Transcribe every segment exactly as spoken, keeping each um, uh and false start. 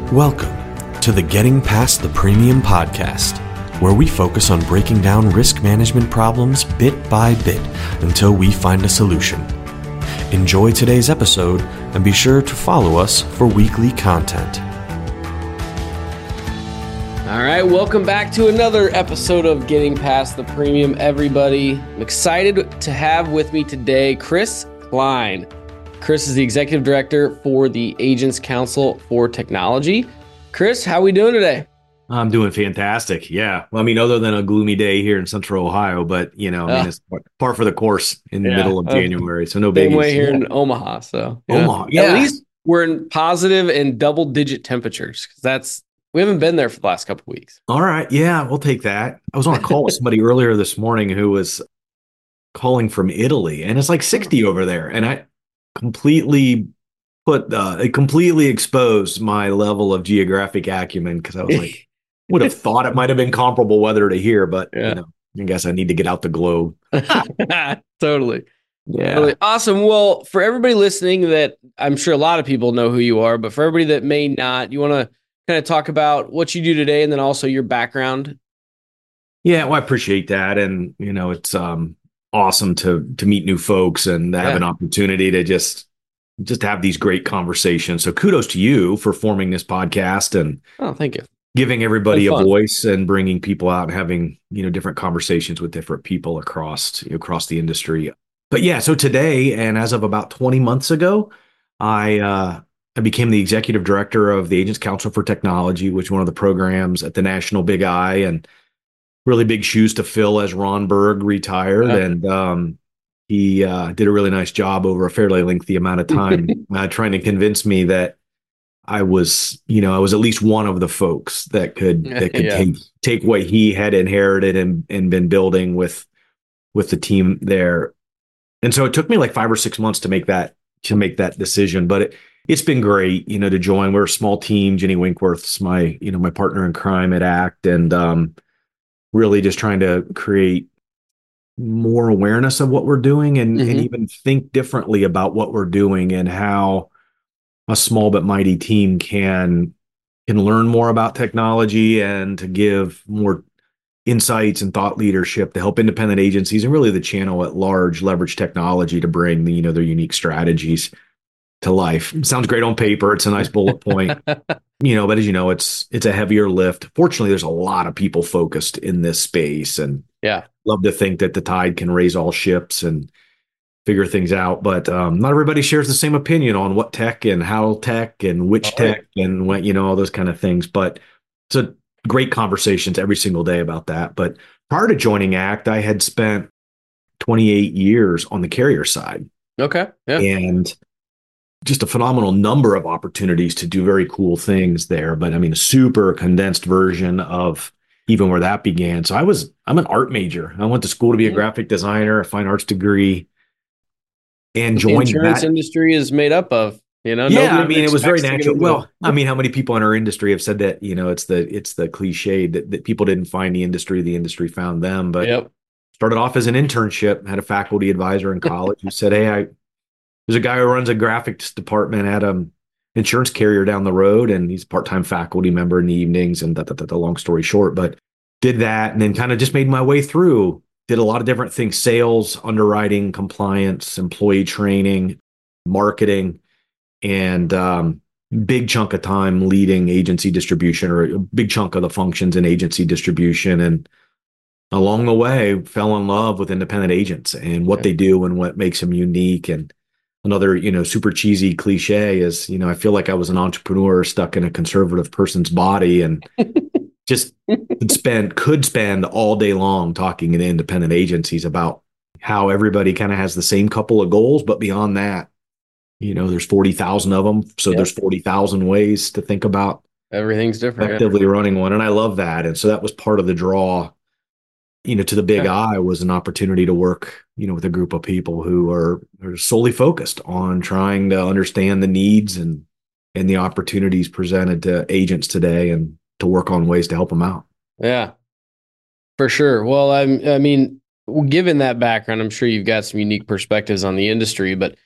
Welcome to the Getting Past the Premium podcast, where we focus on breaking down risk management problems bit by bit until we find a solution. Enjoy today's episode and be sure to follow us for weekly content. All right, welcome back to another episode of Getting Past the Premium, everybody. I'm excited to have with me today Chris Klein. Chris is the Executive Director for the Agents Council for Technology. Chris, how are we doing today? I'm doing fantastic. Yeah. Well, I mean, other than a gloomy day here in Central Ohio, but, you know, I mean, uh, it's par for the course in the yeah, middle of uh, January. So no big way here yeah. in Omaha. So Omaha, know, yeah. At least we're in positive and double digit temperatures because that's, we haven't been there for the last couple of weeks. All right. Yeah, we'll take that. I was on a call with somebody earlier this morning who was calling from Italy, and it's like sixty over there. And I completely put, uh, it completely exposed my level of geographic acumen because I was like, would have thought it might have been comparable weather to here, but yeah. you know, I guess I need to get out the globe. Totally. Yeah. Totally. Awesome. Well, for everybody listening that I'm sure a lot of people know who you are, but for everybody that may not, you want to kind of talk about what you do today and then also your background. Yeah, well, I appreciate that. And, you know, it's um, awesome to to meet new folks and have yeah. an opportunity to just just have these great conversations. So kudos to you for forming this podcast and oh, thank you. Giving everybody a voice and bringing people out and having, you know, different conversations with different people across across the industry. But yeah, so today and as of about twenty months ago, I uh I became the executive director of the Agents Council for Technology, which is one of the programs at the National Big I, and really big shoes to fill as Ron Berg retired. Yeah. And um, he uh, did a really nice job over a fairly lengthy amount of time uh, trying to convince me that I was, you know, I was at least one of the folks that could that could yeah. take take what he had inherited and and been building with with the team there. And so it took me like five or six months to make that to make that decision, but it, it's been great, you know, to join. We're a small team. Jenny Winkworth's my, you know, my partner in crime at ACT, and um, really just trying to create more awareness of what we're doing and, mm-hmm. and even think differently about what we're doing and how a small but mighty team can can learn more about technology and to give more insights and thought leadership to help independent agencies and really the channel at large leverage technology to bring the, you know, their unique strategies to life. Sounds great on paper. It's a nice bullet point, you know, but as you know, it's, it's a heavier lift. Fortunately, there's a lot of people focused in this space, and yeah, love to think that the tide can raise all ships and figure things out. But um, not everybody shares the same opinion on what tech and how tech and which oh, tech right. and what, you know, all those kind of things. But it's a great conversations every single day about that. But prior to joining ACT, I had spent twenty-eight years on the carrier side. Okay. Yeah. And just a phenomenal number of opportunities to do very cool things there. But I mean, a super condensed version of even where that began. So I was, I'm an art major. I went to school to be a mm-hmm. graphic designer, a fine arts degree, and joined the insurance that. industry is made up of, you know, yeah, I mean, it was very natural. Well, I mean, how many people in our industry have said that, you know, it's the, it's the cliche that, that people didn't find the industry, the industry found them. But yep. started off as an internship, had a faculty advisor in college who said, hey, I, there's a guy who runs a graphics department at an insurance carrier down the road, and he's a part-time faculty member in the evenings, and that, that, that, long story short, but did that and then kind of just made my way through, did a lot of different things, sales, underwriting, compliance, employee training, marketing, and um, big chunk of time leading agency distribution, or a big chunk of the functions in agency distribution. And along the way, fell in love with independent agents and what yeah. they do and what makes them unique. And another, you know, super cheesy cliche is, you know, I feel like I was an entrepreneur stuck in a conservative person's body and just could spend, could spend all day long talking to independent agencies about how everybody kind of has the same couple of goals, but beyond that, you know, there's forty thousand of them. So yep. there's forty thousand ways to think about everything's different, effectively yeah. running one. And I love that. And so that was part of the draw, you know, to the Big yeah. I was an opportunity to work, you know, with a group of people who are, are solely focused on trying to understand the needs and, and the opportunities presented to agents today and to work on ways to help them out. Yeah, for sure. Well, I'm, I mean, given that background, I'm sure you've got some unique perspectives on the industry, but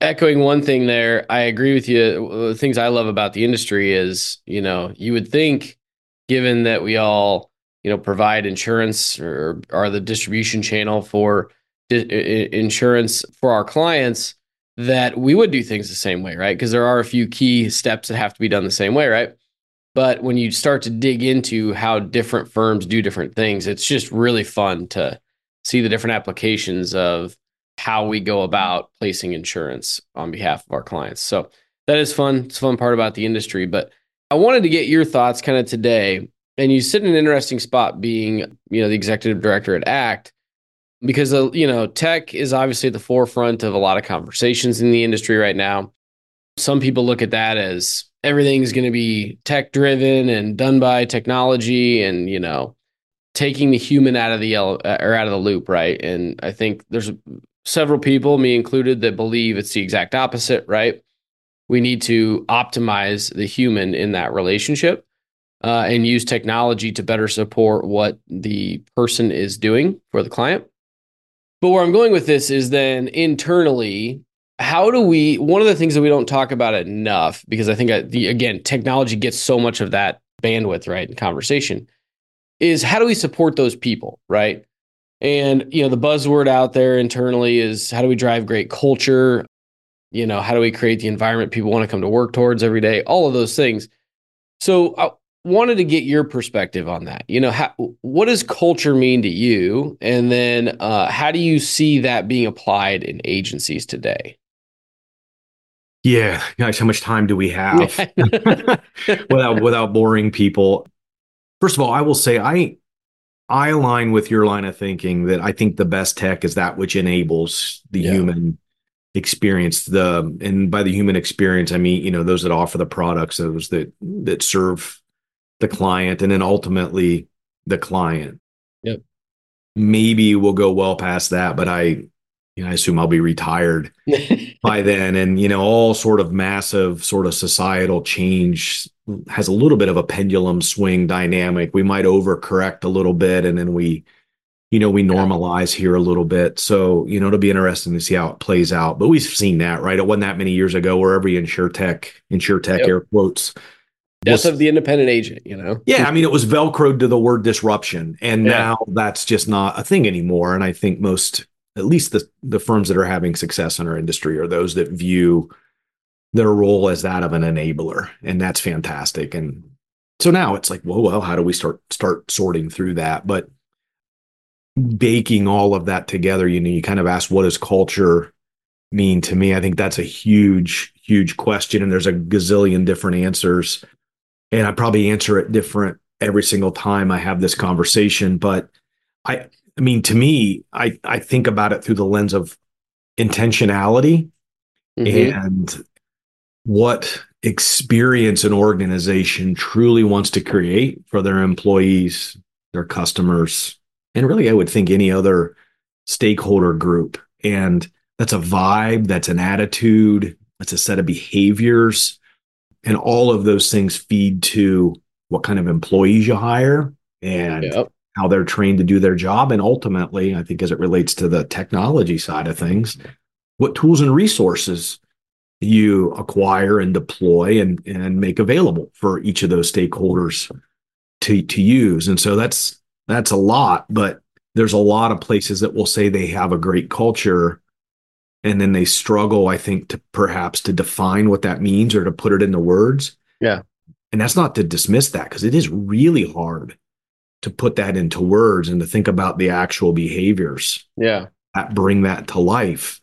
echoing one thing there, I agree with you. The things I love about the industry is, you know, you would think, given that we all, you know, provide insurance or are the distribution channel for di- insurance for our clients, that we would do things the same way, right? Because there are a few key steps that have to be done the same way, right? But when you start to dig into how different firms do different things, it's just really fun to see the different applications of how we go about placing insurance on behalf of our clients. So that is fun. It's a fun part about the industry. But I wanted to get your thoughts kind of today. And you sit in an interesting spot being, you know, the executive director at ACT, because, uh, you know, tech is obviously at the forefront of a lot of conversations in the industry right now. Some people look at that as everything's going to be tech driven and done by technology and, you know, taking the human out of the or out of the loop. Right. And I think there's several people, me included, that believe it's the exact opposite, right? We need to optimize the human in that relationship uh, and use technology to better support what the person is doing for the client. But where I'm going with this is then internally, how do we, one of the things that we don't talk about enough, because I think, uh, the again, technology gets so much of that bandwidth, right, in conversation, is how do we support those people, right? And, you know, the buzzword out there internally is how do we drive great culture? You know, how do we create the environment people want to come to work towards every day? All of those things. So I wanted to get your perspective on that. You know, how, what does culture mean to you? And then uh, how do you see that being applied in agencies today? Yeah, gosh, how much time do we have without without boring people? First of all, I will say I I align with your line of thinking that I think the best tech is that which enables the yeah. human experience. The and by the human experience, I mean, you know, those that offer the products, those that that serve the client, and then ultimately the client. Yep. Maybe we'll go well past that, but I, you know, I assume I'll be retired by then. And, you know, all sort of massive sort of societal change has a little bit of a pendulum swing dynamic. We might overcorrect a little bit, and then we, you know, we normalize here a little bit. So, you know, it'll be interesting to see how it plays out. But we've seen that, right? It wasn't that many years ago where every insurtech, insurtech yep. air quotes, death was, of the independent agent, you know? Yeah. I mean, it was Velcroed to the word disruption. And yeah. now that's just not a thing anymore. And I think most, at least the, the firms that are having success in our industry are those that view their role as that of an enabler. And that's fantastic. And so now it's like, whoa, well, how do we start, start sorting through that? But baking all of that together, you know, you kind of ask, what does culture mean to me? I think that's a huge, huge question. And there's a gazillion different answers. And I probably answer it different every single time I have this conversation. But I, I mean, to me, I, I think about it through the lens of intentionality mm-hmm. and what experience an organization truly wants to create for their employees, their customers, and really, I would think any other stakeholder group. And that's a vibe, that's an attitude, that's a set of behaviors. And all of those things feed to what kind of employees you hire and yep. how they're trained to do their job. And ultimately, I think as it relates to the technology side of things, what tools and resources you acquire and deploy and, and make available for each of those stakeholders to, to use. And so that's that's a lot, but there's a lot of places that will say they have a great culture, and then they struggle, I think, to perhaps to define what that means or to put it into words. Yeah. And that's not to dismiss that, because it is really hard to put that into words and to think about the actual behaviors yeah. that bring that to life.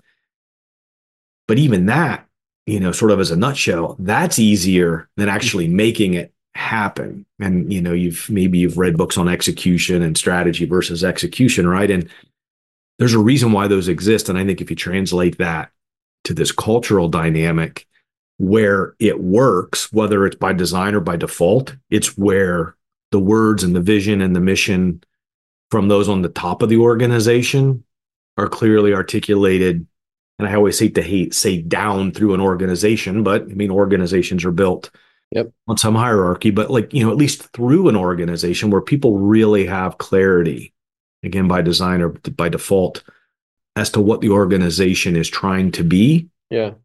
But even that, you know, sort of as a nutshell, that's easier than actually making it happen. And, you know, you've maybe you've read books on execution and strategy versus execution, right? And there's a reason why those exist. And I think if you translate that to this cultural dynamic where it works, whether it's by design or by default, it's where the words and the vision and the mission from those on the top of the organization are clearly articulated. And I always hate to hate say down through an organization, but I mean, organizations are built Yep. on some hierarchy, but like, you know, at least through an organization where people really have clarity, again, by design or by default, as to what the organization is trying to be. Yeah.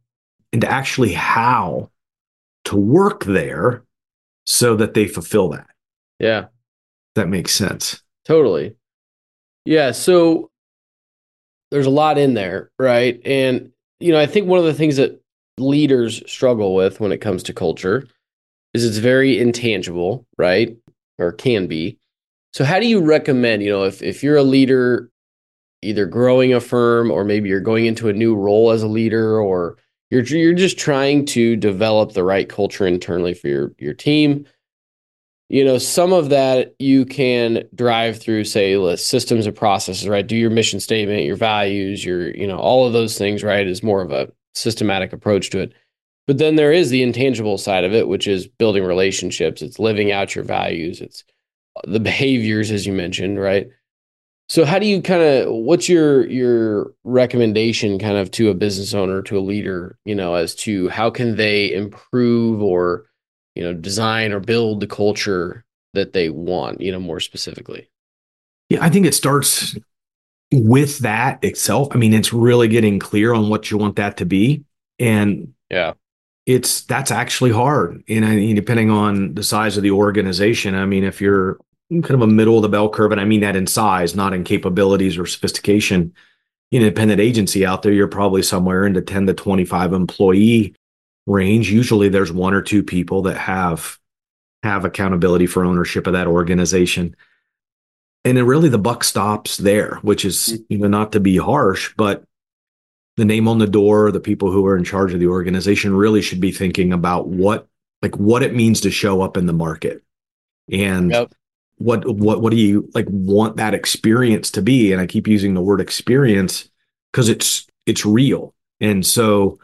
into actually how to work there so that they fulfill that. Yeah. That makes sense. Totally. Yeah. So there's a lot in there, right? And, you know, I think one of the things that leaders struggle with when it comes to culture is it's very intangible, right? Or can be. So how do you recommend, you know, if, if you're a leader, either growing a firm or maybe you're going into a new role as a leader, or you're you're just trying to develop the right culture internally for your your team, you know, some of that you can drive through, say, systems and processes, right? Do your mission statement, your values, your, you know, all of those things, right, is more of a systematic approach to it. But then there is the intangible side of it, which is building relationships. It's living out your values. It's the behaviors, as you mentioned, right? So how do you kind of, what's your your recommendation kind of to a business owner, to a leader, you know, as to how can they improve or, you know, design or build the culture that they want, you know, more specifically? Yeah, I think it starts with that itself. I mean, it's really getting clear on what you want that to be. And yeah, it's, that's actually hard. And I mean, depending on the size of the organization, I mean, if you're kind of a middle of the bell curve, and I mean that in size, not in capabilities or sophistication, independent agency out there, you're probably somewhere in the ten to twenty-five employee range. Usually there's one or two people that have have accountability for ownership of that organization. And then really the buck stops there, which is, you know, not to be harsh, but the name on the door, the people who are in charge of the organization really should be thinking about what, like what it means to show up in the market. And yep. what, what, what do you like want that experience to be? And I keep using the word experience because it's, it's real. And so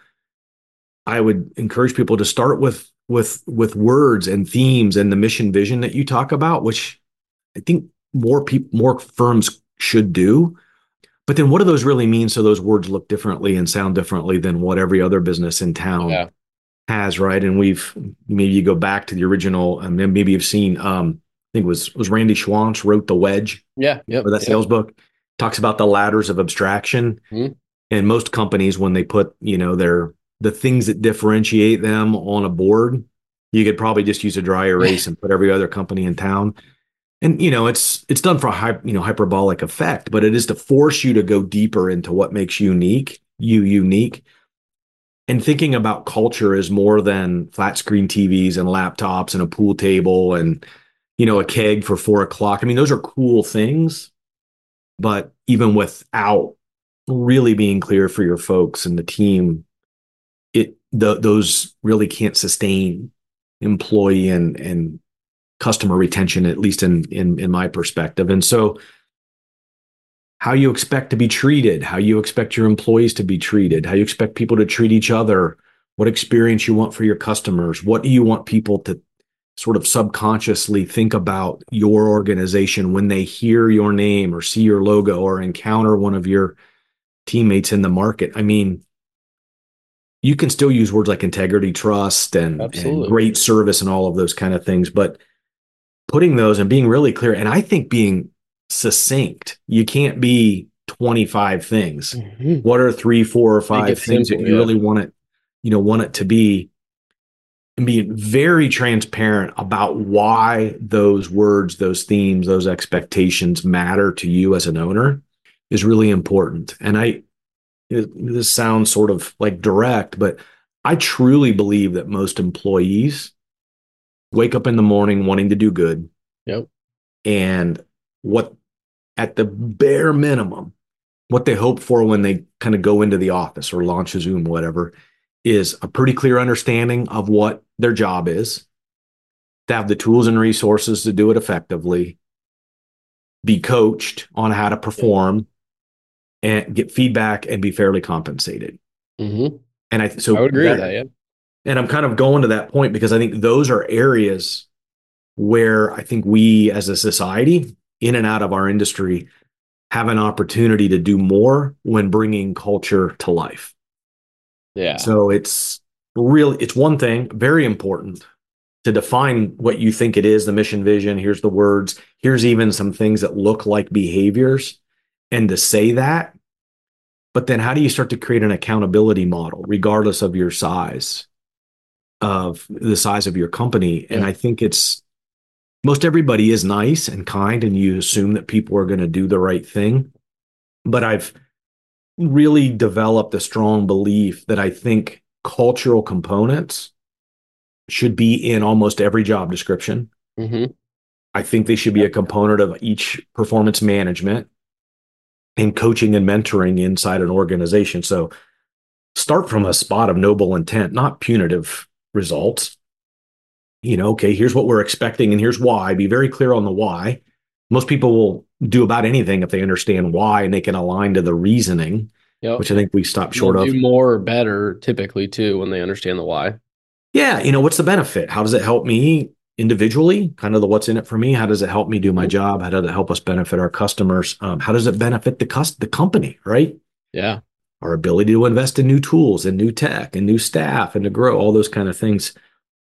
I would encourage people to start with, with, with words and themes and the mission vision that you talk about, which I think more people, more firms should do. But then what do those really mean? So those words look differently and sound differently than what every other business in town yeah. has, right? And we've, maybe you go back to the original, and then maybe you've seen, um, I think it was, was Randy Schwantz wrote The Wedge. Yeah. Yep, or that yep. sales book, talks about the ladders of abstraction. Mm-hmm. And most companies, when they put, you know, their, the things that differentiate them on a board, you could probably just use a dry erase and put every other company in town. And, you know, it's it's done for a you know, hyperbolic effect, but it is to force you to go deeper into what makes you unique, you unique. And thinking about culture is more than flat screen T Vs and laptops and a pool table and, you know, a keg for four o'clock. I mean, those are cool things, but even without really being clear for your folks and the team, it the, those really can't sustain employee and and customer retention, at least in, in, in my perspective. And so how you expect to be treated, how you expect your employees to be treated, how you expect people to treat each other, what experience you want for your customers, what do you want people to sort of subconsciously think about your organization when they hear your name or see your logo or encounter one of your teammates in the market. I mean, you can still use words like integrity, trust, and, and great service and all of those kind of things, but putting those and being really clear, and I think being succinct. You can't be twenty-five things. Mm-hmm. What are three, four, or five things simple, that you yeah. really want it, you know, want it to be, and being very transparent about why those words, those themes, those expectations matter to you as an owner is really important. And I, it, this sounds sort of like direct, but I truly believe that most employees wake up in the morning wanting to do good. Yep. And what, at the bare minimum, what they hope for when they kind of go into the office or launch a Zoom, whatever, is a pretty clear understanding of what their job is, to have the tools and resources to do it effectively, be coached on how to perform, and get feedback and be fairly compensated. Mm-hmm. And I, so I would agree that, with that. Yeah. And I'm kind of going to that point because I think those are areas where I think we as a society, in and out of our industry, have an opportunity to do more when bringing culture to life. Yeah. So it's really, it's one thing, very important to define what you think it is, the mission vision. Here's the words. Here's even some things that look like behaviors. And to say that, But then how do you start to create an accountability model, regardless of your size, of the size of your company? And Yeah. I think it's most everybody is nice and kind, and you assume that people are going to do the right thing. But I've really developed a strong belief that I think cultural components should be in almost every job description. Mm-hmm. I think they should be a component of each performance management and coaching and mentoring inside an organization. So start from a spot of noble intent, not punitive results. You know, okay, here's what we're expecting and here's why. Be very clear on the why. Most people will do about anything if they understand why and they can align to the reasoning, Yep. which I think we stop short They'll of. do more or better typically too when they understand the why. Yeah, you know, what's the benefit? How does it help me individually? Kind of the what's in it for me. How does it help me do my job? How does it help us benefit our customers? Um, how does it benefit the cus- the company, right? Yeah. Our ability to invest in new tools and new tech and new staff and to grow, all those kind of things.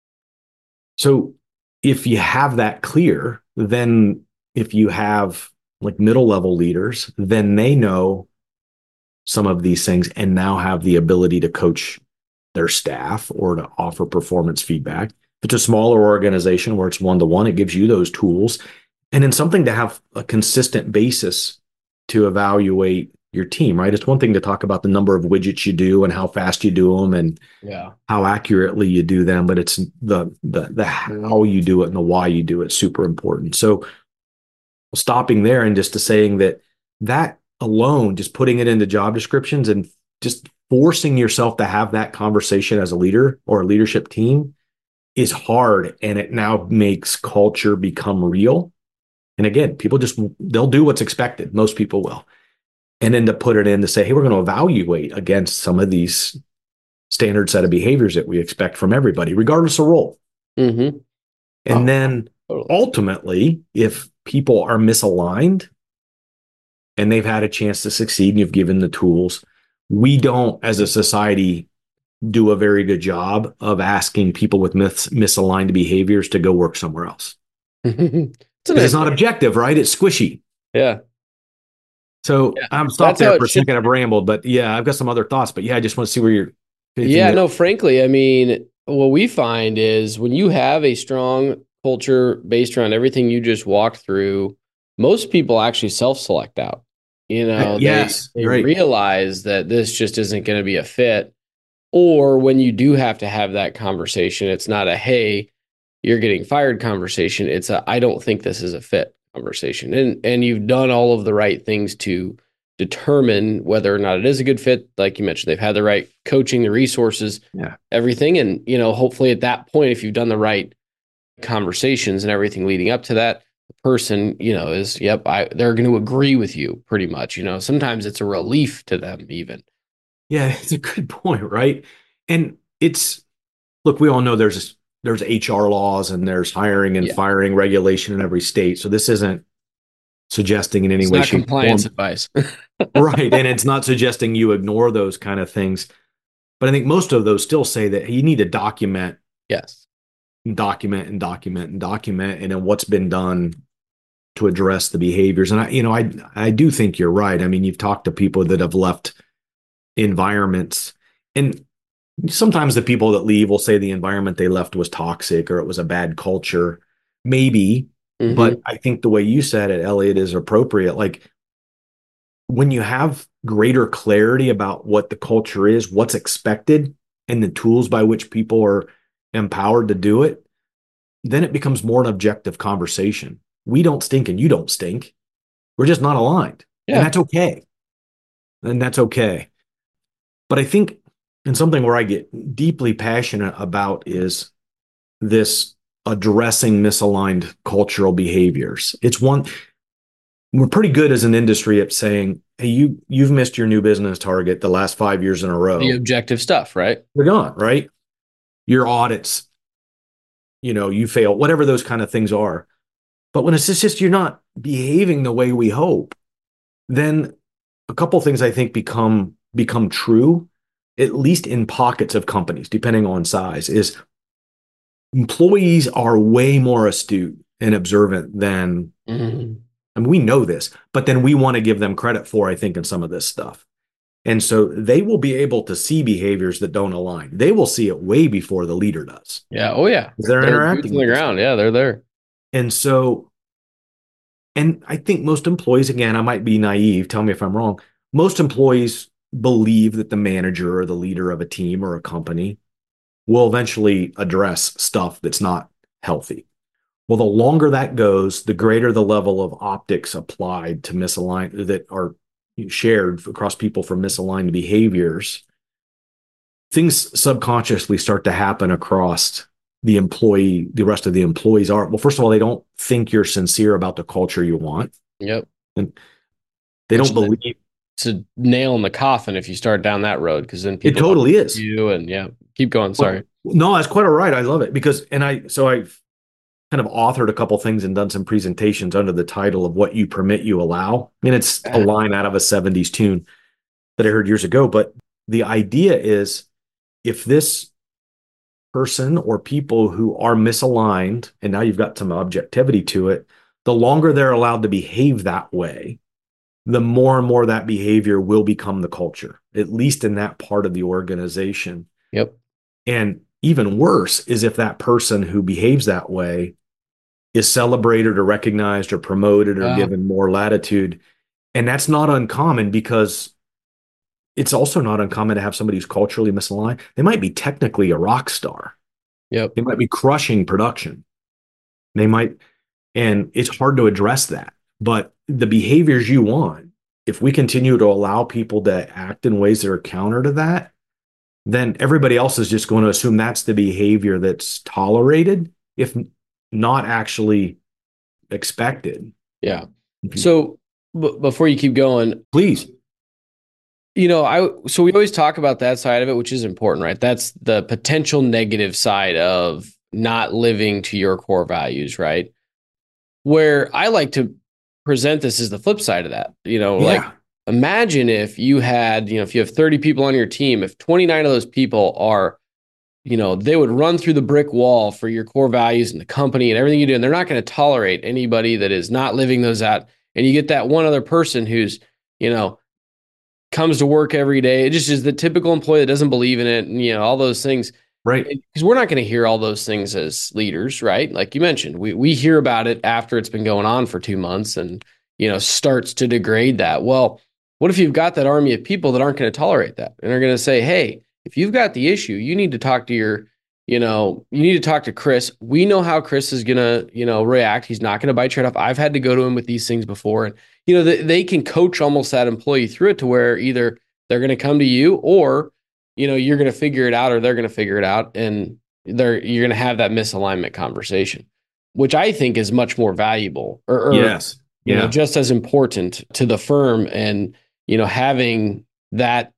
So if you have that clear, then if you have like middle level leaders, then they know some of these things and now have the ability to coach their staff or to offer performance feedback. If it's a smaller organization where it's one-to-one, it gives you those tools. And then something to have a consistent basis to evaluate your team, right? It's one thing to talk about the number of widgets you do and how fast you do them and Yeah. how accurately you do them, but it's the the the how you do it and the why you do it super important. So stopping there and just to saying that that alone, just putting it into job descriptions and just forcing yourself to have that conversation as a leader or a leadership team is hard. And it now makes culture become real. And again, people just, they'll do what's expected. Most people will. And then to put it in to say, hey, we're going to evaluate against some of these standard set of behaviors that we expect from everybody, regardless of role. Mm-hmm. And Oh, then totally. ultimately, if people are misaligned and they've had a chance to succeed and you've given the tools, we don't, as a society, do a very good job of asking people with mis- misaligned behaviors to go work somewhere else. it's, Because it's not objective, right? It's squishy. Yeah. So Yeah. I'm stopped That's how there it for a should second. I've rambled, but yeah, I've got some other thoughts. But yeah, I just want to see where you're. Yeah, no, frankly, I mean, what we find is when you have a strong culture based around everything you just walked through, most people actually self-select out. You know, Yes, they they right. realize that this just isn't going to be a fit. Or when you do have to have that conversation, it's not a hey, you're getting fired conversation. It's a I don't think this is a fit conversation. And and you've done all of the right things to determine whether or not it is a good fit. Like you mentioned, they've had the right coaching, the resources, Yeah. everything. And, you know, hopefully at that point, if you've done the right conversations and everything leading up to that, the person, you know, is, yep, I, they're going to agree with you pretty much. You know, sometimes it's a relief to them even. Yeah, it's a good point, right? And it's, look, we all know there's there's H R laws and there's hiring and Yeah. firing regulation in every state. So this isn't suggesting in any It's way, not shape, compliance form. advice. Right. And it's not suggesting you ignore those kind of things. But I think most of those still say that you need to document, Yes. document and document and document, and then what's been done to address the behaviors. And I, you know, I I do think you're right. I mean, you've talked to people that have left environments, and sometimes the people that leave will say the environment they left was toxic or it was a bad culture. Maybe, Mhm. but I think the way you said it, Elliot, is appropriate. Like when you have greater clarity about what the culture is, what's expected, and the tools by which people are empowered to do it, then it becomes more an objective conversation. We don't stink and you don't stink. We're just not aligned. Yeah. And that's okay. And that's okay. But I think, and something where I get deeply passionate about is this addressing misaligned cultural behaviors. It's one, we're pretty good as an industry at saying, hey, you, you've missed your new business target the last five years in a row. The objective stuff, right? We're gone, right? Your audits, you know, you fail, whatever those kind of things are. But when it's just, just you're not behaving the way we hope, then a couple things I think become become true, at least in pockets of companies, depending on size, is employees are way more astute and observant than, Mm-hmm. I mean, we know this, but then we want to give them credit for, I think, in some of this stuff. And so they will be able to see behaviors that don't align. They will see it way before the leader does. Yeah. Oh, yeah. They're, they're interacting on the ground. Yeah, they're there. And so, and I think most employees, again, I might be naive, tell me if I'm wrong. Most employees believe that the manager or the leader of a team or a company will eventually address stuff that's not healthy. Well, the longer that goes, the greater the level of optics applied to misalign that are shared across people for misaligned behaviors. Things subconsciously start to happen across the employee, the rest of the employees are. Well, first of all, they don't think you're sincere about the culture you want. Yep. And they Which don't believe it's a nail in the coffin if you start down that road, because then people it totally is. You and yeah, keep going. Sorry. Well, no, that's quite all right. I love it because, and I, so I've kind of authored a couple things and done some presentations under the title of What You Permit, You Allow. And it's a line out of a seventies tune that I heard years ago. But the idea is if this person or people who are misaligned, and now you've got some objectivity to it, the longer they're allowed to behave that way, the more and more that behavior will become the culture, at least in that part of the organization. Yep. And even worse is if that person who behaves that way is celebrated or recognized or promoted or wow. given more latitude. And that's not uncommon because it's also not uncommon to have somebody who's culturally misaligned. They might be technically a rock star. Yep. They might be crushing production. They might, and it's hard to address that. But the behaviors you want, if we continue to allow people to act in ways that are counter to that, then everybody else is just going to assume that's the behavior that's tolerated, if not actually expected. Yeah. So b- before you keep going, please. You know, I so we always talk about that side of it, which is important, right? That's the potential negative side of not living to your core values, right? Where I like to present this as the flip side of that. You know, yeah. like imagine if you had, you know, if you have thirty people on your team, if twenty-nine of those people are, you know, they would run through the brick wall for your core values and the company and everything you do, and they're not going to tolerate anybody that is not living those out. And you get that one other person who's, you know, comes to work every day. It just is the typical employee that doesn't believe in it, and you know, all those things. Right. Because we're not going to hear all those things as leaders, right? Like you mentioned, we we hear about it after it's been going on for two months and, you know, starts to degrade that. Well, what if you've got that army of people that aren't going to tolerate that and are going to say, hey, if you've got the issue, you need to talk to your, you know, you need to talk to Chris. We know how Chris is going to, you know, react. He's not going to bite your head off. I've had to go to him with these things before. And, you know, they, they can coach almost that employee through it to where either they're going to come to you or, you know, you're going to figure it out or they're going to figure it out. And they're, you're going to have that misalignment conversation, which I think is much more valuable or, or yes. you yeah. know, just as important to the firm. And, you know, having that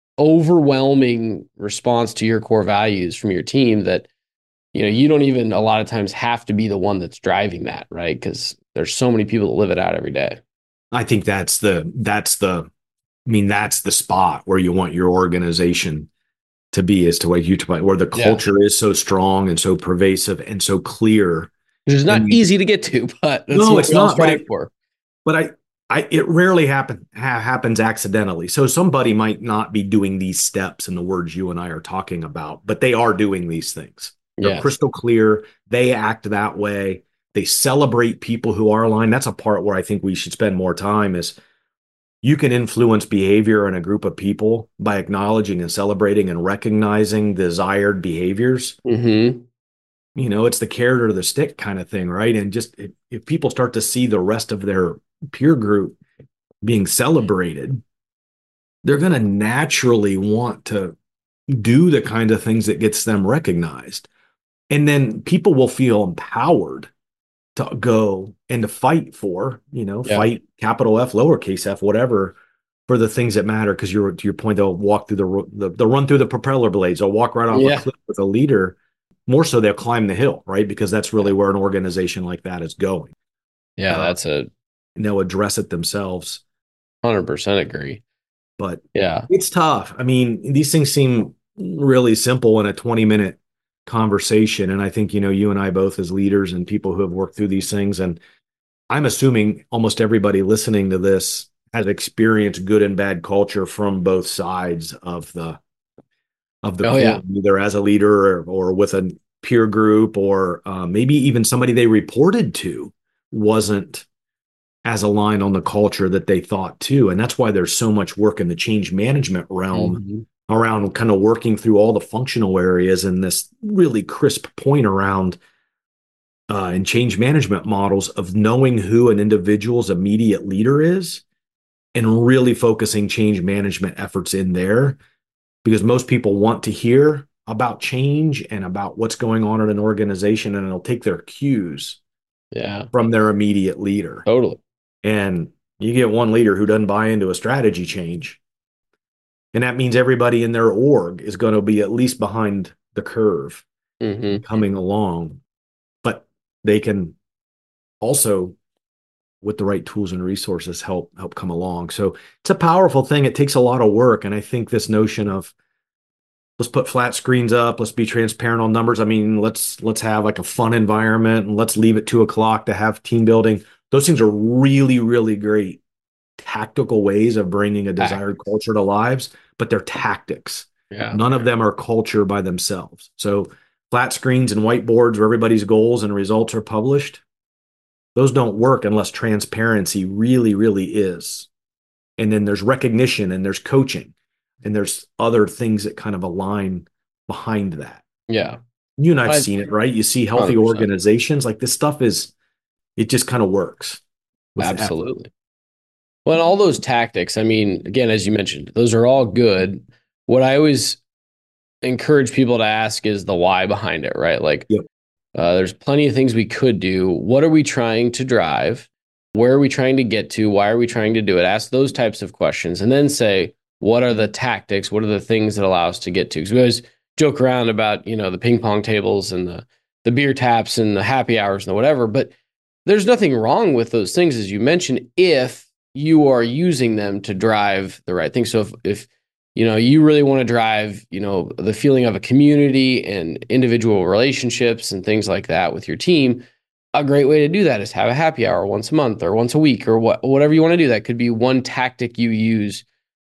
overwhelming response to your core values from your team that, you know, you don't even a lot of times have to be the one that's driving that, right? Because there's so many people that live it out every day. I think that's the, that's the, I mean, that's the spot where you want your organization to be, as to what you talk, where the culture yeah. is so strong and so pervasive and so clear. Which is not and easy to get to, but that's no, what it's we all not. strive But, it, for. but I, I, it rarely happen ha, happens accidentally. So somebody might not be doing these steps and the words you and I are talking about, but they are doing these things. They're yes. crystal clear. They act that way. They celebrate people who are aligned. That's a part where I think we should spend more time is you can influence behavior in a group of people by acknowledging and celebrating and recognizing desired behaviors. Mm-hmm. You know, it's the carrot or the stick kind of thing, right? And just if, if people start to see the rest of their peer group being celebrated, they're going to naturally want to do the kind of things that gets them recognized. And then people will feel empowered to go and to fight for, you know, yeah. fight capital F, lowercase f, whatever, for the things that matter. Because you're to your point, they'll walk through the, the they'll run through the propeller blades. They'll walk right off yeah. a cliff with a leader. More so, they'll climb the hill, right? Because that's really where an organization like that is going. Yeah, uh, that's a. And they'll address it themselves. one hundred percent agree. But yeah, it's tough. I mean, these things seem really simple in a twenty minute conversation. And I think, you know, you and I both as leaders and people who have worked through these things, and I'm assuming almost everybody listening to this has experienced good and bad culture from both sides of the of the Oh yeah. coin, either as a leader or, or with a peer group, or uh, maybe even somebody they reported to wasn't as aligned on the culture that they thought too. And that's why there's so much work in the change management realm Mm-hmm. around kind of working through all the functional areas and this really crisp point around uh, in change management models of knowing who an individual's immediate leader is and really focusing change management efforts in there, because most people want to hear about change and about what's going on in an organization, and it'll take their cues Yeah. from their immediate leader. Totally. And you get one leader who doesn't buy into a strategy change, and that means everybody in their org is going to be at least behind the curve Mm-hmm. coming along. But they can also, with the right tools and resources, help help come along. So it's a powerful thing. It takes a lot of work. And I think this notion of let's put flat screens up, let's be transparent on numbers. I mean, let's let's have like a fun environment and let's leave at two o'clock to have team building. Those things are really, really great tactical ways of bringing a desired culture to lives, but they're tactics. Yeah. None of them are culture by themselves. So flat screens and whiteboards where everybody's goals and results are published, those don't work unless transparency really, really is. And then there's recognition and there's coaching and there's other things that kind of align behind that. Yeah. You and I've I, seen it, right? You see healthy one hundred percent organizations, like this stuff is, it just kind of works. Absolutely. Effort. Well, and all those tactics, I mean, again, as you mentioned, those are all good. What I always encourage people to ask is the why behind it, right? Like, yep. uh, there's plenty of things we could do. What are we trying to drive? Where are we trying to get to? Why are we trying to do it? Ask those types of questions and then say, what are the tactics? What are the things that allow us to get to? Because we always joke around about, you know, the ping pong tables and the, the beer taps and the happy hours and the whatever, but there's nothing wrong with those things, as you mentioned, if you are using them to drive the right thing. So if, if you know, you really want to drive, you know, the feeling of a community and individual relationships and things like that with your team, a great way to do that is have a happy hour once a month or once a week or what, whatever you want to do. That could be one tactic you use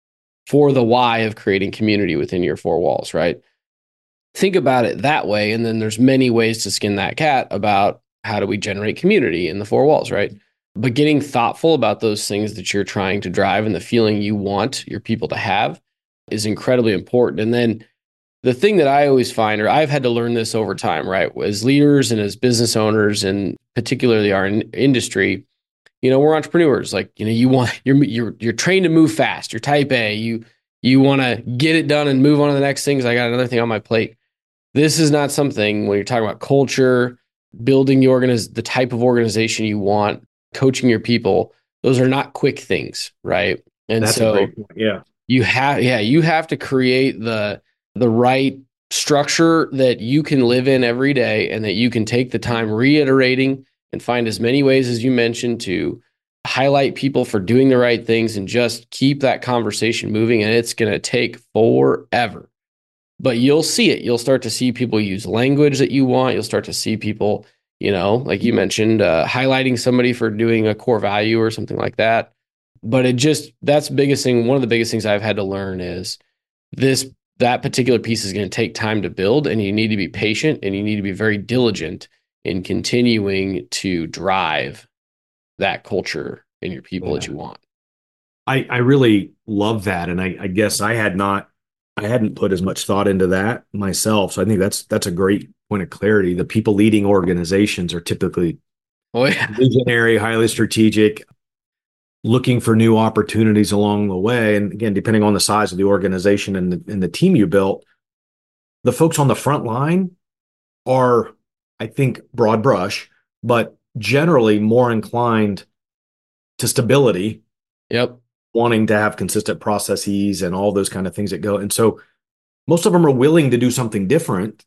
for the why of creating community within your four walls, right? Think about it that way. And then there's many ways to skin that cat about how do we generate community in the four walls, right? But getting thoughtful about those things that you're trying to drive and the feeling you want your people to have is incredibly important. And then the thing that I always find, or I've had to learn this over time, right? As leaders and as business owners, and particularly our in- industry, you know, we're entrepreneurs. Like, you know, you want, you're, you're, you're trained to move fast. You're type A. You, you want to get it done and move on to the next things. I got another thing on my plate. This is not something when you're talking about culture, building the organiz- the type of organization you want, coaching your people. Those are not quick things, right? And That's so, a great point. Yeah, you have, yeah, you have to create the the right structure that you can live in every day, and that you can take the time reiterating and find as many ways as you mentioned to highlight people for doing the right things and just keep that conversation moving. And it's going to take forever. But you'll see it. You'll start to see people use language that you want. You'll start to see people, you know, like you mentioned, uh, highlighting somebody for doing a core value or something like that. But it just, that's the biggest thing. One of the biggest things I've had to learn is this, that particular piece is going to take time to build, and you need to be patient and you need to be very diligent in continuing to drive that culture in your people yeah. that you want. I, I really love that. And I, I guess I had not, I hadn't put as much thought into that myself. So I think that's that's a great point of clarity. The people leading organizations are typically oh, yeah. visionary, highly strategic, looking for new opportunities along the way. And again, depending on the size of the organization and the, and the team you built, the folks on the front line are, I think, broad brush, but generally more inclined to stability. Yep. Wanting to have consistent processes and all those kind of things that go. And so most of them are willing to do something different,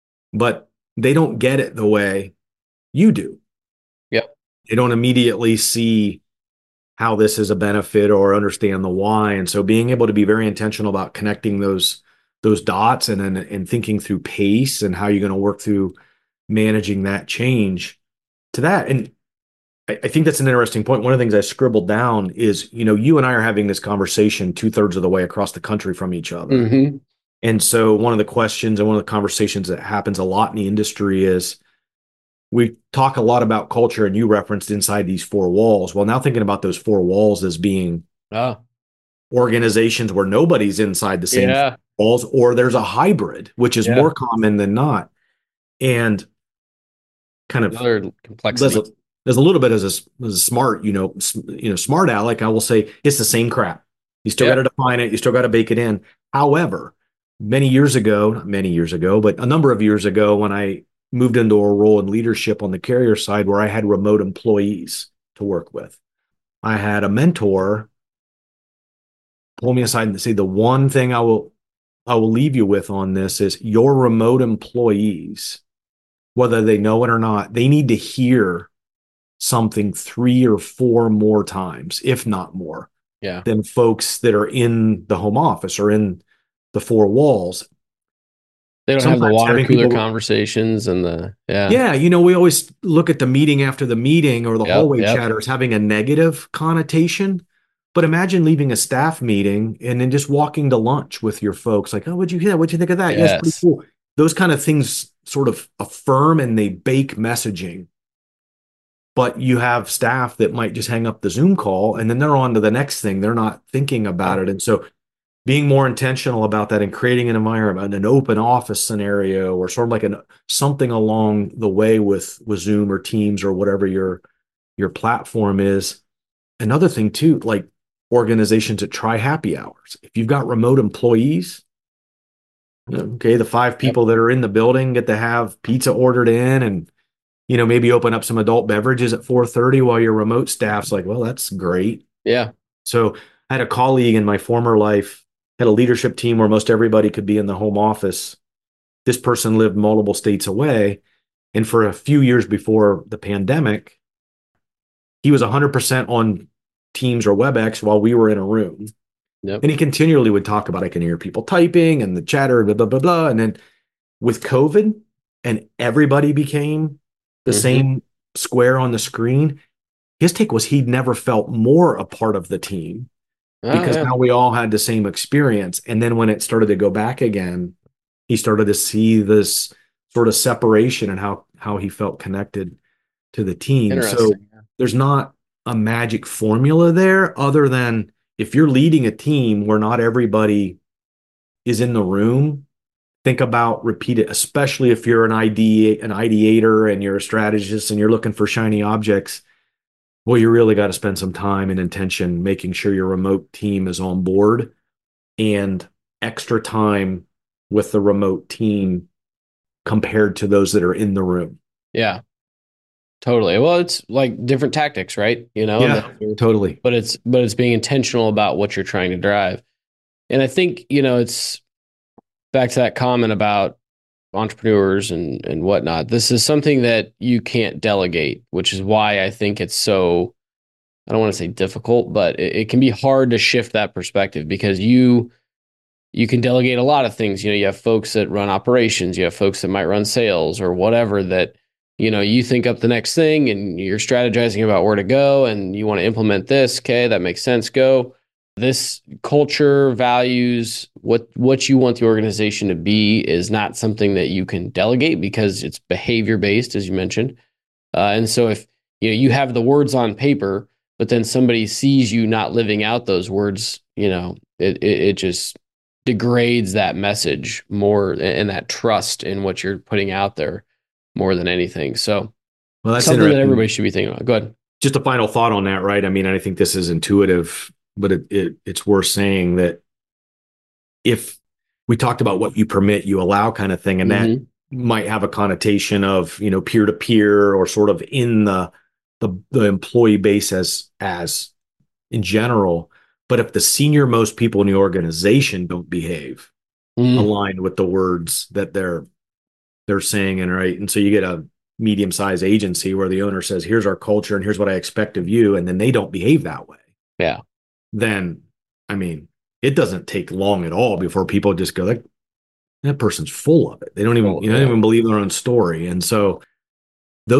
but they don't get it the way you do. Yep. They don't immediately see how this is a benefit or understand the why. And so being able to be very intentional about connecting those, those dots and then and thinking through pace and how you're going to work through managing that change to that. And I, I think that's an interesting point. One of the things I scribbled down is, you know, you and I are having this conversation two thirds of the way across the country from each other. Mm-hmm. And so one of the questions and one of the conversations that happens a lot in the industry is we talk a lot about culture, and you referenced inside these four walls. Well, now thinking about those four walls as being Oh, organizations where nobody's inside the same yeah. walls, or there's a hybrid, which is Yeah. more common than not. And kind of Another there's complexity. a, there's a little bit as a, as a smart, you know, s- you know, smart aleck, I will say it's the same crap. You still Yeah. got to define it. You still got to bake it in. However, many years ago, not many years ago, but a number of years ago, when I moved into a role in leadership on the carrier side where I had remote employees to work with, I had a mentor pull me aside and say, the one thing I will I will leave you with on this is your remote employees, whether they know it or not, they need to hear something three or four more times, if not more, Yeah. than folks that are in the home office or in the four walls. They don't have the Sometimes water having cooler people- conversations and the, yeah. Yeah, you know, we always look at the meeting after the meeting or the Yep, hallway yep. chatter as having a negative connotation. But imagine leaving a staff meeting and then just walking to lunch with your folks, like, oh, what'd you hear? What'd you think of that? Yes, pretty Yes. cool. Those kind of things sort of affirm and they bake messaging. But you have staff that might just hang up the Zoom call and then they're on to the next thing. They're not thinking about it. And so being more intentional about that and creating an environment, an open office scenario, or sort of like an something along the way with with Zoom or Teams or whatever your your platform is. Another thing too, like organizations that try happy hours. If you've got remote employees, okay, the five people that are in the building get to have pizza ordered in, and you know maybe open up some adult beverages at four thirty while your remote staff's like, well, that's great. Yeah. So I had a colleague in my former life, had a leadership team where most everybody could be in the home office. This person lived multiple states away. And for a few years before the pandemic, he was one hundred percent on Teams or WebEx while we were in a room. Yep. And he continually would talk about, I can hear people typing and the chatter, blah, blah, blah, blah. And then with COVID and everybody became the Mhm. same square on the screen, his take was he'd never felt more a part of the team Oh, because yeah. now we all had the same experience. And then when it started to go back again, he started to see this sort of separation and how how he felt connected to the team. So Interesting. there's not a magic formula there other than if you're leading a team where not everybody is in the room, think about repeat it, especially if you're an ide an ideator and you're a strategist and you're looking for shiny objects. Well, you really got to spend some time and intention making sure your remote team is on board, and extra time with the remote team compared to those that are in the room. Yeah. Totally. Well, it's like different tactics, right? You know, Yeah, and totally. but it's but it's being intentional about what you're trying to drive. And I think, you know, it's back to that comment about entrepreneurs and and whatnot. This is something that you can't delegate, which is why I think it's so, I don't want to say difficult, but it, it can be hard to shift that perspective because you you can delegate a lot of things. You know, you have folks that run operations, you have folks that might run sales or whatever that, you know, you think up the next thing and you're strategizing about where to go and you want to implement this. Okay, that makes sense. Go. This culture, values, what what you want the organization to be is not something that you can delegate because it's behavior based, as you mentioned. Uh, and so if you know you have the words on paper, but then somebody sees you not living out those words, you know, it it, it just degrades that message more and that trust in what you're putting out there more than anything. So Well, that's something that interesting. everybody should be thinking about. Go ahead. Just a final thought on that, right? I mean, I think this is intuitive, but it, it it's worth saying that if we talked about what you permit, you allow kind of thing, and that Mhm. might have a connotation of, you know, peer to peer or sort of in the the the employee base as as in general. But if the senior most people in the organization don't behave Mm. aligned with the words that they're they're saying, and right, and so you get a medium-sized agency where the owner says, here's our culture and here's what I expect of you, and then they don't behave that way, Yeah. then I mean, it doesn't take long at all before people just go, like, that person's full of it. They don't even, Full, you know, they yeah. don't even believe their own story. And so those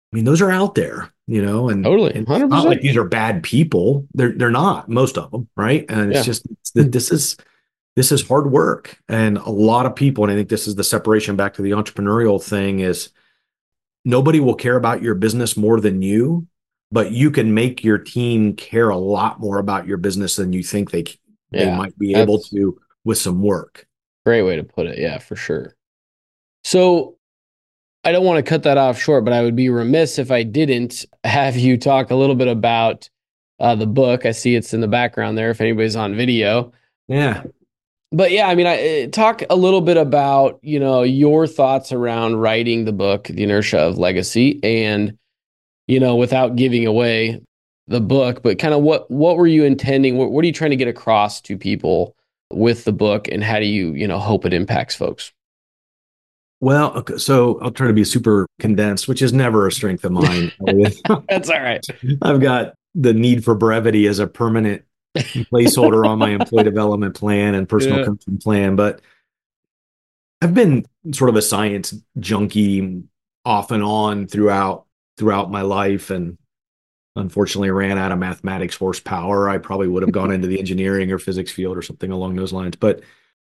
I mean, those are out there, you know, and, Totally. and it's not like one hundred percent. these are bad people. They're they're not, most of them, right? And it's Yeah. just it's that this is this is hard work. And a lot of people, and I think this is the separation back to the entrepreneurial thing, is nobody will care about your business more than you, but you can make your team care a lot more about your business than you think they they Yeah. might be able That's to with some work. a great way to put it. Yeah, for sure. So I don't want to cut that off short, but I would be remiss if I didn't have you talk a little bit about uh, the book. I see it's in the background there if anybody's on video. Yeah. But yeah, I mean, I talk a little bit about, you know, your thoughts around writing the book, The Inertia of Legacy, and, you know, without giving away the book, but kind of what what were you intending? What, what are you trying to get across to people with the book, and how do you, you know, hope it impacts folks? Well, okay, so I'll try to be super condensed, which is never a strength of mine, Elliot. That's all right. I've got the need for brevity as a permanent placeholder on my employee development plan and personal Yeah. coaching plan. But I've been sort of a science junkie off and on throughout throughout my life, and unfortunately ran out of mathematics horsepower. I probably would have gone into the engineering or physics field or something along those lines. But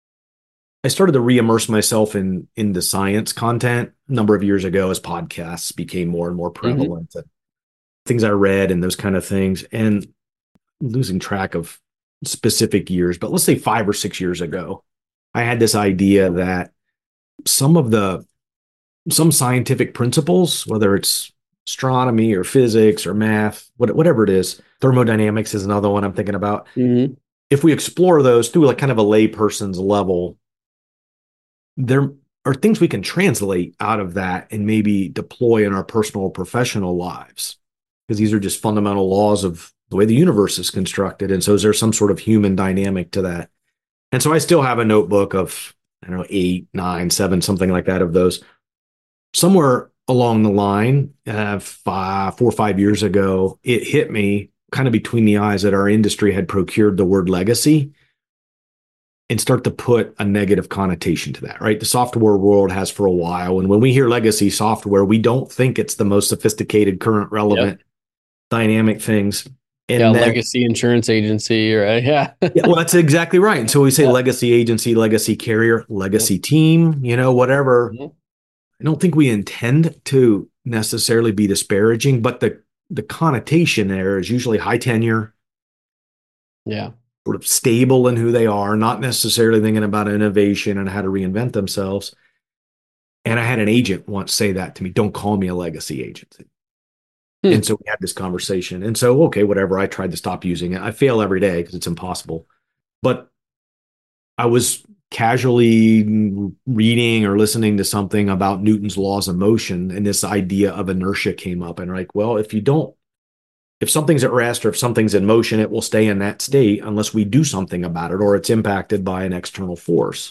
I started to re-immerse myself in in the science content a number of years ago as podcasts became more and more prevalent. And things I read and those kind of things, and losing track of specific years, but let's say five or six years ago, I had this idea that some of the some scientific principles, whether it's astronomy or physics or math, whatever it is, thermodynamics is another one I'm thinking about. Mm-hmm. If we explore those through like kind of a layperson's level, there are things we can translate out of that and maybe deploy in our personal or professional lives, because these are just fundamental laws of the way the universe is constructed. And so is there some sort of human dynamic to that? And so I still have a notebook of, I don't know, eight, nine, seven, something like that of those. Somewhere along the line, uh, five, four or five years ago, it hit me kind of between the eyes that our industry had procured the word legacy and start to put a negative connotation to that, right? The software world has for a while. And when we hear legacy software, we don't think it's the most sophisticated, current, relevant, yep. dynamic things. And yeah, then, legacy insurance agency, right? Yeah. yeah, well, that's exactly right. And so we say yeah. legacy agency, legacy carrier, legacy yep. team, you know, whatever. Mm-hmm. I don't think we intend to necessarily be disparaging, but the the connotation there is usually high tenure. Yeah. Sort of stable in who they are, not necessarily thinking about innovation and how to reinvent themselves. And I had an agent once say that to me, don't call me a legacy agency. Hmm. And so we had this conversation. And so, okay, whatever. I tried to stop using it. I fail every day because it's impossible. But I was casually reading or listening to something about Newton's laws of motion, and this idea of inertia came up. And like, well, if you don't, if something's at rest or if something's in motion, it will stay in that state unless we do something about it or it's impacted by an external force.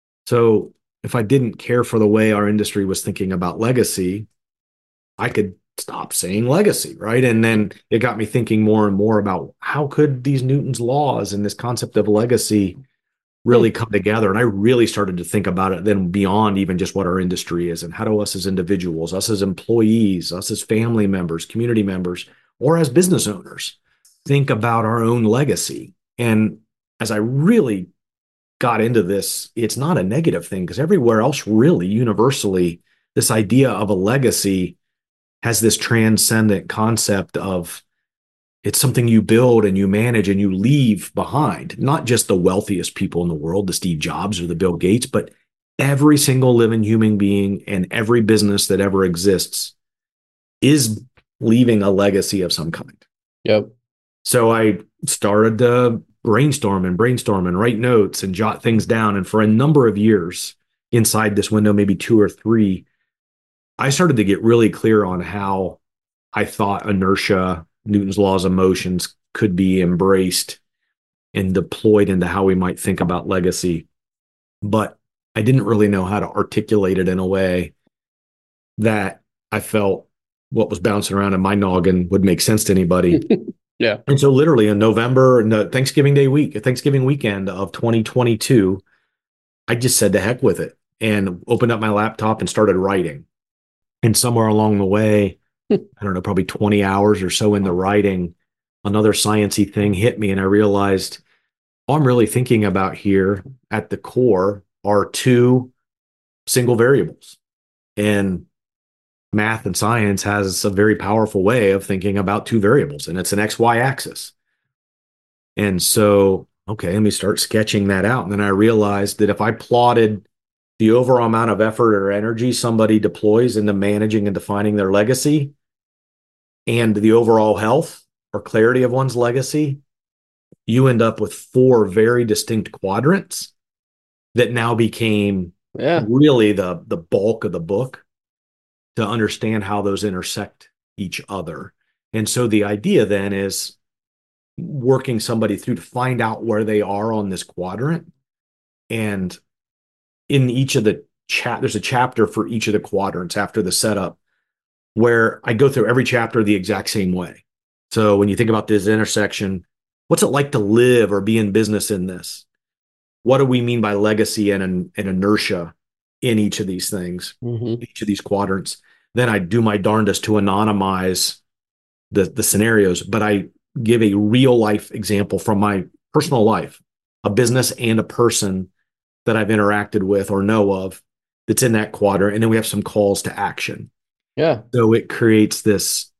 So if I didn't care for the way our industry was thinking about legacy, I could stop saying legacy, right? And then it got me thinking more and more about how could these Newton's laws and this concept of legacy really come together. And I really started to think about it then beyond even just what our industry is, and how do us as individuals, us as employees, us as family members, community members, or as business owners, think about our own legacy. And as I really got into this, it's not a negative thing, because everywhere else, really universally, this idea of a legacy has this transcendent concept of it's something you build and you manage and you leave behind, not just the wealthiest people in the world, the Steve Jobs or the Bill Gates, but every single living human being and every business that ever exists is leaving a legacy of some kind. Yep. So I started to brainstorm and brainstorm and write notes and jot things down. And for a number of years inside this window, maybe two or three, I started to get really clear on how I thought inertia, Newton's laws of motions, could be embraced and deployed into how we might think about legacy. But I didn't really know how to articulate it in a way that I felt what was bouncing around in my noggin would make sense to anybody. Yeah. And so literally in November, no, Thanksgiving Day week, Thanksgiving weekend of twenty twenty-two, I just said to heck with it and opened up my laptop and started writing. And somewhere along the way, I don't know, probably twenty hours or so in the writing, another sciencey thing hit me, and I realized all I'm really thinking about here at the core are two single variables. And math and science has a very powerful way of thinking about two variables, and it's an X Y axis. And so, okay, let me start sketching that out. And then I realized that if I plotted the overall amount of effort or energy somebody deploys into managing and defining their legacy and the overall health or clarity of one's legacy, you end up with four very distinct quadrants that now became Yeah. really the, the bulk of the book to understand how those intersect each other. And so the idea then is working somebody through to find out where they are on this quadrant. And in each of the chat, there's a chapter for each of the quadrants after the setup where I go through every chapter the exact same way. So when you think about this intersection, what's it like to live or be in business in this? What do we mean by legacy and, and inertia in each of these things, Mm-hmm. each of these quadrants? Then I do my darndest to anonymize the, the scenarios, but I give a real life example from my personal life, a business and a person that I've interacted with or know of that's in that quadrant. And then we have some calls to action. Yeah. So it creates this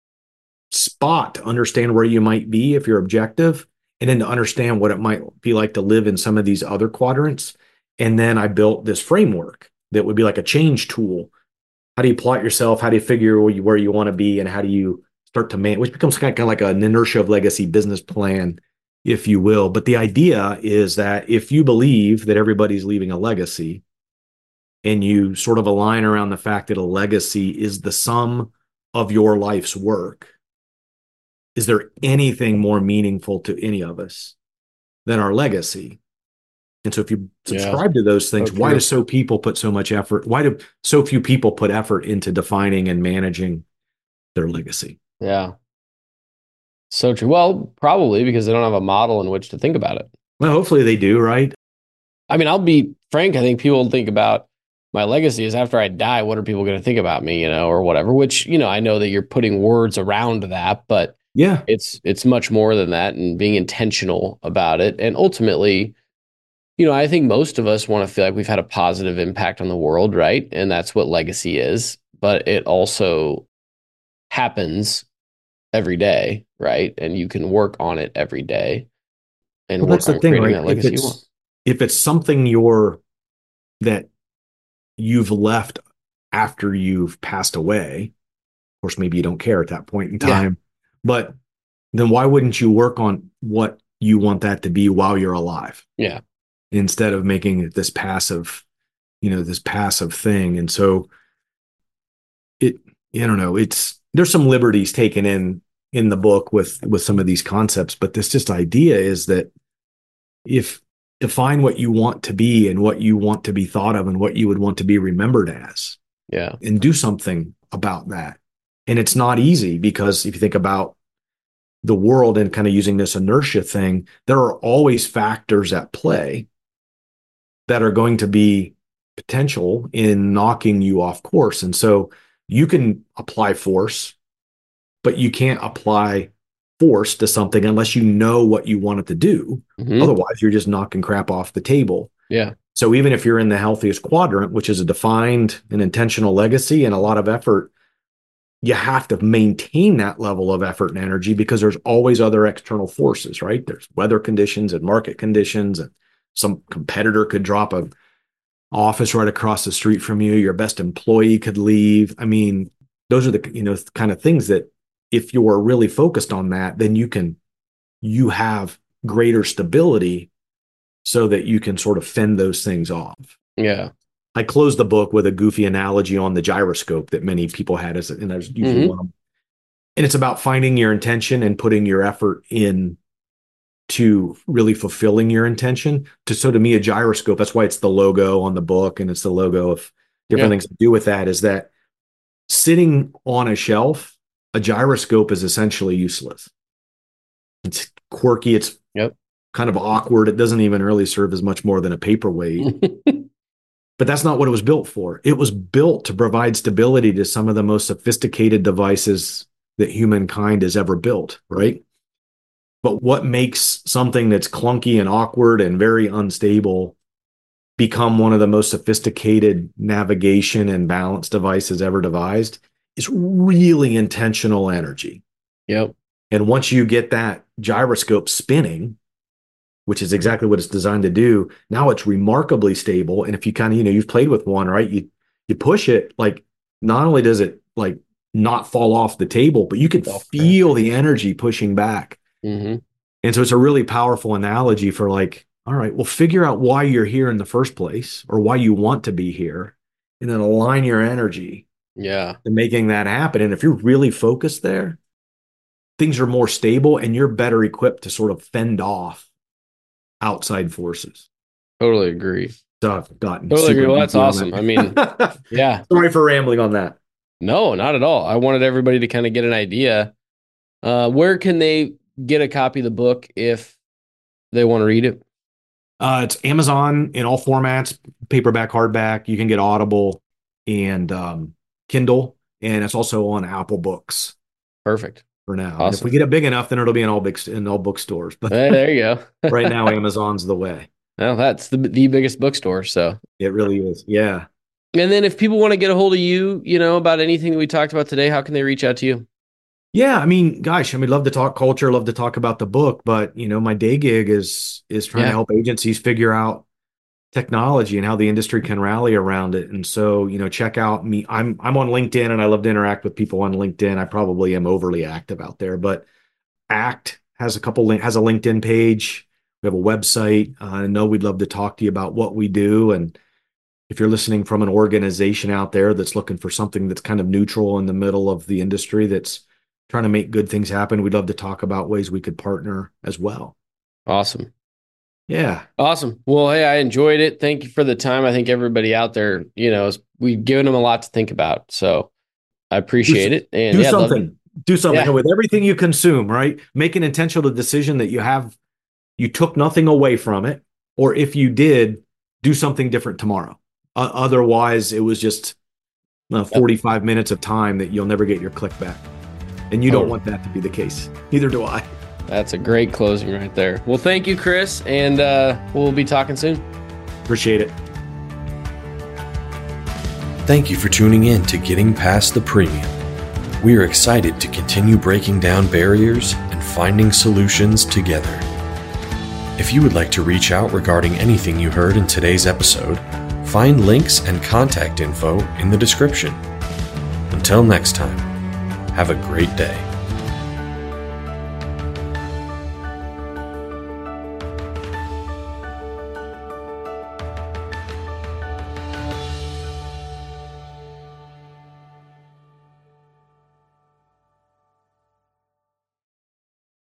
spot to understand where you might be if you're objective, and then to understand what it might be like to live in some of these other quadrants. And then I built this framework that would be like a change tool. How do you plot yourself? How do you figure where you, where you want to be? And how do you start to manage, which becomes kind of like an inertia of legacy business plan, if you will. But the idea is that if you believe that everybody's leaving a legacy and you sort of align around the fact that a legacy is the sum of your life's work, is there anything more meaningful to any of us than our legacy? And so if you subscribe yeah. to those things, so why do so people put so much effort? Why do so few people put effort into defining and managing their legacy? Yeah. So true. Well, probably because they don't have a model in which to think about it. Well, hopefully they do, right? I mean, I'll be frank. I think people think about my legacy is after I die, what are people going to think about me, you know, or whatever, which, you know, I know that you're putting words around that, but yeah, it's, it's much more than that, and being intentional about it. And ultimately, you know, I think most of us want to feel like we've had a positive impact on the world, right? And that's what legacy is. But it also happens every day, right? And you can work on it every day and well, work that's the on thing, creating right? that legacy if you want. it's, if it's something you're that you've left after you've passed away, of course, maybe you don't care at that point in time, yeah. but then why wouldn't you work on what you want that to be while you're alive? Yeah. Instead of making it this passive, you know, this passive thing. And so it, I don't know, it's, there's some liberties taken in, in the book with, with some of these concepts, but this just idea is that if define what you want to be and what you want to be thought of and what you would want to be remembered as. Yeah. And do something about that. And it's not easy because if you think about the world and kind of using this inertia thing, there are always factors at play that are going to be potential in knocking you off course. And so you can apply force, but you can't apply force to something unless you know what you want it to do. Mm-hmm. Otherwise, you're just knocking crap off the table. Yeah. So even if you're in the healthiest quadrant, which is a defined and intentional legacy and a lot of effort, you have to maintain that level of effort and energy because there's always other external forces, right? There's weather conditions and market conditions, and some competitor could drop a office right across the street from you. Your best employee could leave. I mean, those are the, you know, kind of things that if you're really focused on that, then you can, you have greater stability so that you can sort of fend those things off. Yeah. I closed the book with a goofy analogy on the gyroscope that many people had as, and there's usually mm-hmm. one of them. And it's about finding your intention and putting your effort in to really fulfilling your intention. To so to me, a gyroscope, that's why it's the logo on the book and it's the logo of different yeah. things to do with that, is that sitting on a shelf, a gyroscope is essentially useless. It's quirky. It's yep. kind of awkward. It doesn't even really serve as much more than a paperweight. But that's not what it was built for. It was built to provide stability to some of the most sophisticated devices that humankind has ever built, right? But what makes something that's clunky and awkward and very unstable become one of the most sophisticated navigation and balance devices ever devised is really intentional energy. Yep. And once you get that gyroscope spinning, which is exactly what it's designed to do, now it's remarkably stable. And if you kind of, you know, you've played with one, right? You you push it, like, not only does it like not fall off the table, but you can feel the energy pushing back. Mm-hmm. And so it's a really powerful analogy for like, all right, well, figure out why you're here in the first place or why you want to be here, and then align your energy yeah, to making that happen. And if you're really focused there, things are more stable and you're better equipped to sort of fend off outside forces. Totally agree. So I've gotten totally agree. Well, that's awesome. That. I mean, yeah. Sorry for rambling on that. No, not at all. I wanted everybody to kind of get an idea. Uh, where can they get a copy of the book if they want to read it? Uh, it's Amazon in all formats, paperback, hardback. You can get Audible and um, Kindle, and it's also on Apple Books. Perfect. For now. Awesome. If we get it big enough, then it'll be in all big in all bookstores. But hey, there you go. Right now, Amazon's the way. Well, that's the the biggest bookstore. So it really is. Yeah. And then if people want to get a hold of you, you know, about anything that we talked about today, how can they reach out to you? Yeah, I mean, gosh, I mean, love to talk culture, love to talk about the book, but you know, my day gig is is trying Yeah. to help agencies figure out technology and how the industry can rally around it. And so, you know, check out me. I'm I'm on LinkedIn, and I love to interact with people on LinkedIn. I probably am overly active out there, but ACT has a couple has a LinkedIn page. We have a website. Uh, I know we'd love to talk to you about what we do. And if you're listening from an organization out there that's looking for something that's kind of neutral in the middle of the industry that's trying to make good things happen, we'd love to talk about ways we could partner as well. Awesome. Yeah. Awesome. Well, hey, I enjoyed it. Thank you for the time. I think everybody out there, you know, we've given them a lot to think about. So I appreciate do, it. And do yeah, something. Do something yeah. with everything you consume, right? Make an intentional decision that you have, you took nothing away from it. Or if you did, do something different tomorrow. Uh, otherwise, it was just uh, forty-five yep. minutes of time that you'll never get your click back. And you oh. don't want that to be the case. Neither do I. That's a great closing right there. Well, thank you, Chris. And uh, we'll be talking soon. Appreciate it. Thank you for tuning in to Getting Past the Premium. We are excited to continue breaking down barriers and finding solutions together. If you would like to reach out regarding anything you heard in today's episode, find links and contact info in the description. Until next time, have a great day.